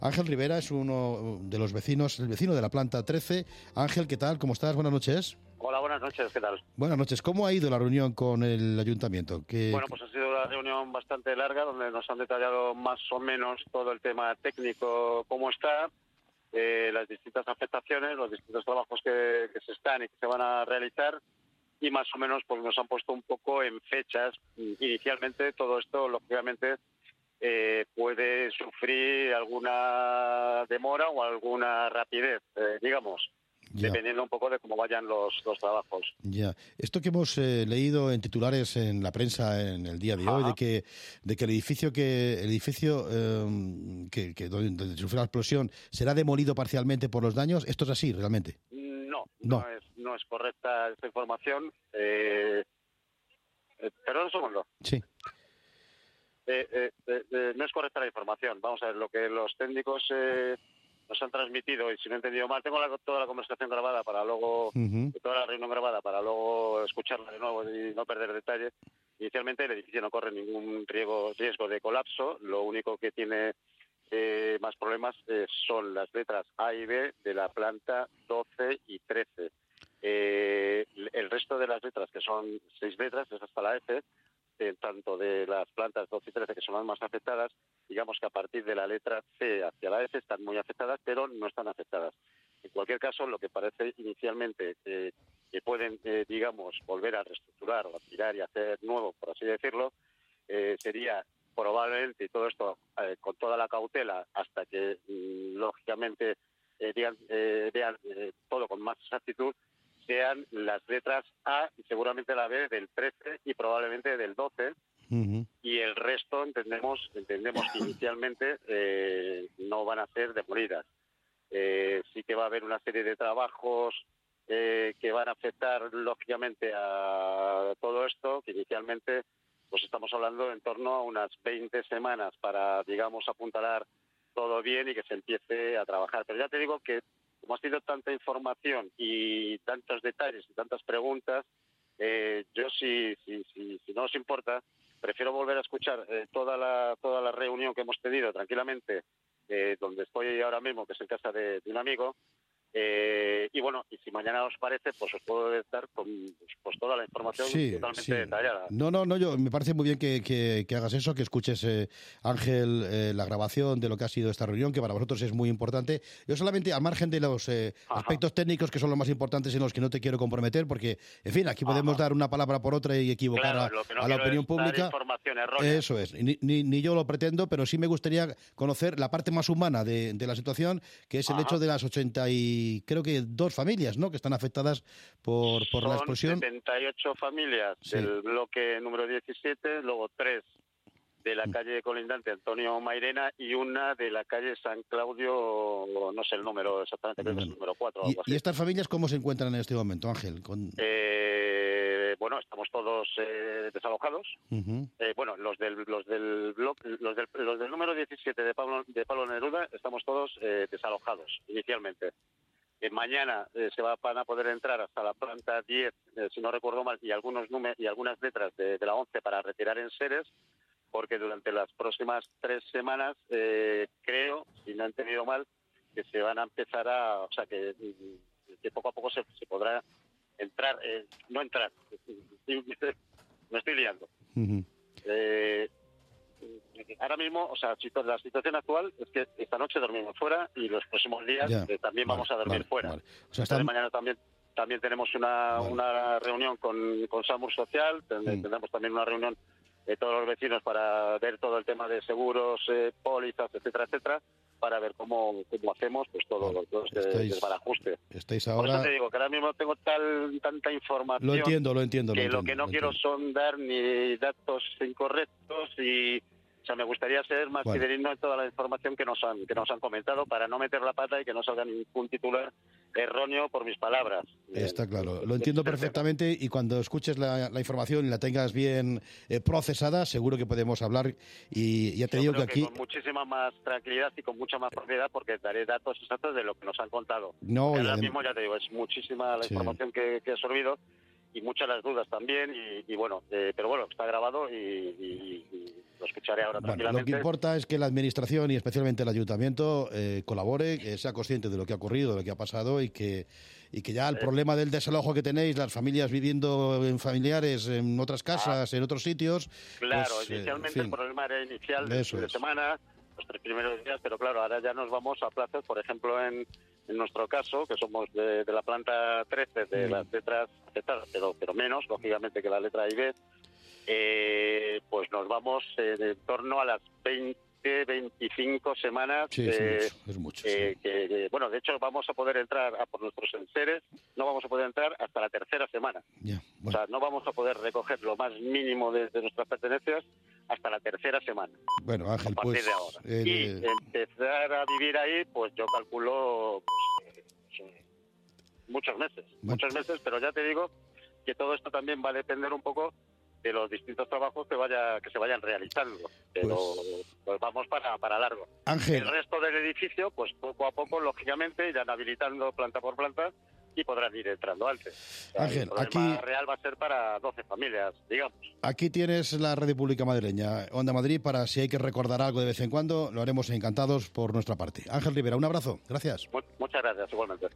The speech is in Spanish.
Ángel Rivera es uno de los vecinos, el vecino de la planta 13. Ángel, ¿qué tal? ¿Cómo estás? Buenas noches. Hola, buenas noches, ¿qué tal? Buenas noches. ¿Cómo ha ido la reunión con el ayuntamiento? Bueno, pues ha sido una reunión bastante larga donde nos han detallado más o menos todo el tema técnico, cómo está, las distintas afectaciones, los distintos trabajos que se están y que se van a realizar, y más o menos pues nos han puesto un poco en fechas. Inicialmente todo esto, lógicamente, puede sufrir alguna demora o alguna rapidez, digamos. Ya. Dependiendo un poco de cómo vayan los trabajos. Ya. Esto que hemos leído en titulares en la prensa en el día de hoy, de que el edificio donde sufrió la explosión será demolido parcialmente por los daños, ¿esto es así realmente? No es correcta esta información. Perdón un segundo. Sí. No es correcta la información. Vamos a ver, lo que los técnicos nos han transmitido, y si no he entendido mal, tengo toda la conversación grabada para luego, toda la reunión grabada para luego escucharla de nuevo y no perder detalle. Inicialmente el edificio no corre ningún riesgo de colapso. Lo único que tiene más problemas son las letras A y B de la planta 12 y 13. El resto de las letras, que son 6 letras, es hasta la F, tanto de las plantas 12 y 13, que son las más afectadas, digamos que a partir de la letra C hacia la F están muy afectadas, pero no están afectadas. En cualquier caso, lo que parece inicialmente que pueden, digamos, volver a reestructurar o a tirar y hacer nuevo, por así decirlo, sería probablemente, y todo esto con toda la cautela, hasta que, lógicamente, vean todo con más exactitud, sean las letras A y seguramente la B del 13 y probablemente del 12, y el resto entendemos que inicialmente no van a ser demolidas. Sí que va a haber una serie de trabajos que van a afectar lógicamente a todo esto, que inicialmente pues estamos hablando en torno a unas 20 semanas para, digamos, apuntalar todo bien y que se empiece a trabajar. Pero ya te digo que como ha sido tanta información y tantos detalles y tantas preguntas, yo si no os importa, prefiero volver a escuchar toda la reunión que hemos tenido tranquilamente, donde estoy ahora mismo, que es en casa de un amigo, y bueno, y si mañana os parece, pues os puedo dar pues toda la información totalmente detallada. No, yo me parece muy bien que hagas eso, que escuches, Ángel, la grabación de lo que ha sido esta reunión, que para vosotros es muy importante. Yo solamente, al margen de los aspectos técnicos, que son los más importantes en los que no te quiero comprometer, porque, en fin, aquí podemos dar una palabra por otra y equivocar a la opinión pública. Información errónea. Eso es, ni yo lo pretendo, pero sí me gustaría conocer la parte más humana de la situación, que es el hecho de las creo que 2 familias, ¿no?, que están afectadas por la explosión. 78 familias del bloque número 17, luego 3 de la calle colindante Antonio Mairena y una de la calle San Claudio, no sé el número exactamente, creo que es el número 4 o algo así. ¿Y estas familias cómo se encuentran en este momento, Ángel? Bueno, estamos todos desalojados. Bueno, los del bloque, los del número 17 de Pablo Neruda, estamos todos desalojados inicialmente. Mañana se van a poder entrar hasta la planta 10, si no recuerdo mal, y algunas letras de la 11 para retirar enseres, porque durante las próximas 3 semanas, creo, si no he entendido mal, que se van a empezar o sea, que poco a poco se podrá entrar, no entrar, me estoy liando. Ahora mismo, o sea, la situación actual es que esta noche dormimos fuera y los próximos días también vamos a dormir fuera. O sea, mañana también tenemos una reunión con SAMUR Social, tendremos también una reunión de todos los vecinos para ver todo el tema de seguros, pólizas, etcétera, etcétera, para ver cómo hacemos pues todo este desbarajuste. Estáis ahora... Por eso te digo que ahora mismo tengo tanta información. Lo entiendo. Que lo que no quiero son dar ni datos incorrectos y... O sea, me gustaría ser más fidedigno en toda la información que nos han comentado para no meter la pata y que no salga ningún titular erróneo por mis palabras. Está claro, lo entiendo perfectamente, y cuando escuches la información y la tengas bien procesada, seguro que podemos hablar, y ya te digo que aquí... con muchísima más tranquilidad y con mucha más propiedad, porque daré datos exactos de lo que nos han contado. No, ahora mismo, ya te digo, es muchísima la información que he absorbido, y muchas las dudas también, y bueno, pero bueno, está grabado y lo escucharé ahora tranquilamente. Lo que importa es que la Administración y especialmente el Ayuntamiento colabore, que sea consciente de lo que ha ocurrido, de lo que ha pasado y que ya el problema del desalojo que tenéis, las familias viviendo en familiares en otras casas, en otros sitios... Claro, pues, inicialmente el problema era inicial de semana, los 3 primeros días, pero claro, ahora ya nos vamos a plazos, por ejemplo, en nuestro caso, que somos de la planta 13, de las letras Z, pero menos, lógicamente, que la letra I B, pues nos vamos en torno a las 20-25 semanas. Sí, es mucho. Bueno, de hecho vamos a poder entrar a por nuestros enseres, no vamos a poder entrar hasta la tercera semana. Bueno. O sea, no vamos a poder recoger lo más mínimo de nuestras pertenencias hasta la tercera semana. Bueno, Ángel, a partir de ahora. Y empezar a vivir ahí, pues yo calculo muchos meses, pero ya te digo que todo esto también va a depender un poco de los distintos trabajos que se vayan realizando, pero pues vamos para largo. Ángel. El resto del edificio, pues poco a poco, lógicamente, irán habilitando planta por planta y podrán ir entrando antes. Ángel, el problema real va a ser para 12 familias, digamos. Aquí tienes la Radio Pública Madrileña, Onda Madrid, para si hay que recordar algo de vez en cuando, lo haremos encantados por nuestra parte. Ángel Rivera, un abrazo, gracias. Muchas gracias, igualmente.